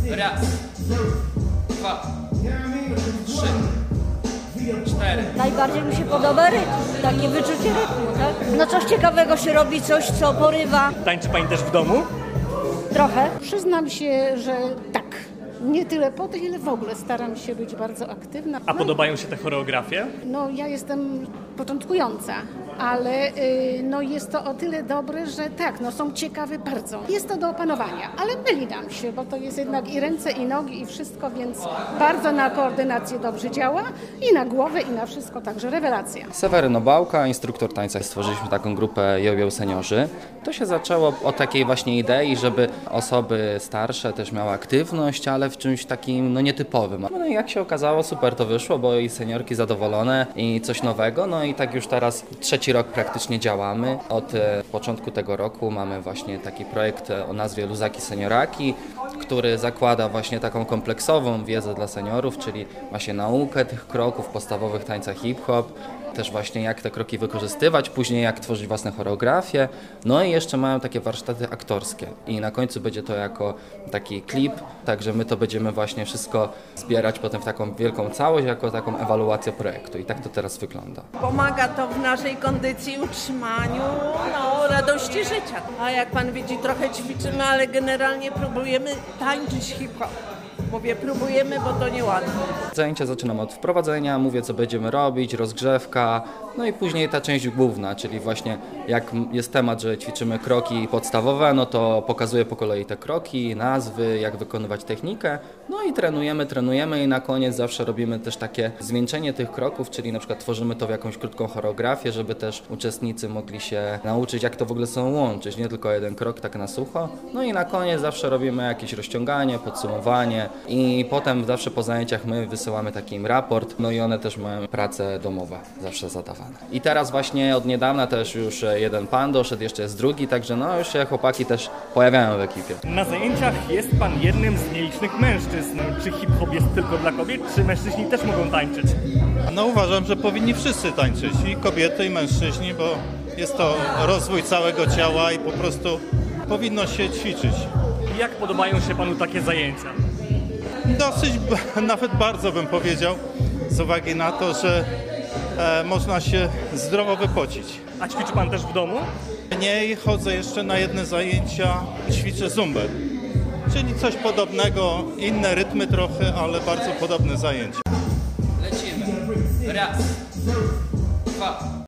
Raz, dwa, trzy, cztery. Najbardziej mi się podoba rytm, takie wyczucie rytmu, tak? No coś ciekawego się robi, coś co porywa. Tańczy pani też w domu? Trochę. Przyznam się, że tak. Nie tyle po to, ile w ogóle staram się być bardzo aktywna. A podobają się te choreografie? No ja jestem początkująca, ale no jest to o tyle dobre, że tak, no są ciekawe bardzo. Jest to do opanowania, ale myli nam się, bo to jest jednak i ręce, i nogi, i wszystko, więc bardzo na koordynację dobrze działa i na głowę, i na wszystko, także rewelacja. Seweryno Bałka, instruktor tańca. Stworzyliśmy taką grupę Jojo Seniorzy. To się zaczęło od takiej właśnie idei, żeby osoby starsze też miały aktywność, ale w czymś takim no nietypowym. No i jak się okazało, super to wyszło, bo i seniorki zadowolone i coś nowego. No i tak już teraz trzeci rok praktycznie działamy. Od początku tego roku mamy właśnie taki projekt o nazwie Luzaki Senioraki, który zakłada właśnie taką kompleksową wiedzę dla seniorów, czyli właśnie naukę tych kroków podstawowych tańca hip-hop, też właśnie jak te kroki wykorzystywać, później jak tworzyć własne choreografie, no i jeszcze mają takie warsztaty aktorskie i na końcu będzie to jako taki klip, także my to będziemy właśnie wszystko zbierać potem w taką wielką całość, jako taką ewaluację projektu i tak to teraz wygląda. Pomaga to w naszej kondycji, utrzymaniu radości życia. A jak pan widzi, trochę ćwiczymy, ale generalnie próbujemy tańczyć hip-hop. Mówię, próbujemy, bo to niełatwe. Zajęcia zaczynam od wprowadzenia, mówię co będziemy robić, rozgrzewka, no i później ta część główna, czyli właśnie jak jest temat, że ćwiczymy kroki podstawowe, no to pokazuję po kolei te kroki, nazwy, jak wykonywać technikę, no i trenujemy i na koniec zawsze robimy też takie zwieńczenie tych kroków, czyli na przykład tworzymy to w jakąś krótką choreografię, żeby też uczestnicy mogli się nauczyć, jak to w ogóle są łączyć, nie tylko jeden krok tak na sucho. No i na koniec zawsze robimy jakieś rozciąganie, podsumowanie i potem zawsze po zajęciach my wysyłamy taki im raport, no i one też mają prace domowe zawsze zadawane. I teraz właśnie od niedawna też już jeden pan doszedł, jeszcze jest drugi, także no już się chłopaki też pojawiają w ekipie. Na zajęciach jest pan jednym z nielicznych mężczyzn. Czy hip-hop jest tylko dla kobiet, czy mężczyźni też mogą tańczyć? No uważam, że powinni wszyscy tańczyć, i kobiety, i mężczyźni, bo jest to rozwój całego ciała i po prostu powinno się ćwiczyć. Jak podobają się panu takie zajęcia? Dosyć, nawet bardzo bym powiedział, z uwagi na to, że można się zdrowo wypocić. A ćwiczy pan też w domu? Nie, chodzę jeszcze na jedne zajęcia, ćwiczę zumbę, czyli coś podobnego, inne rytmy trochę, ale bardzo podobne zajęcia. Lecimy. Raz, dwa.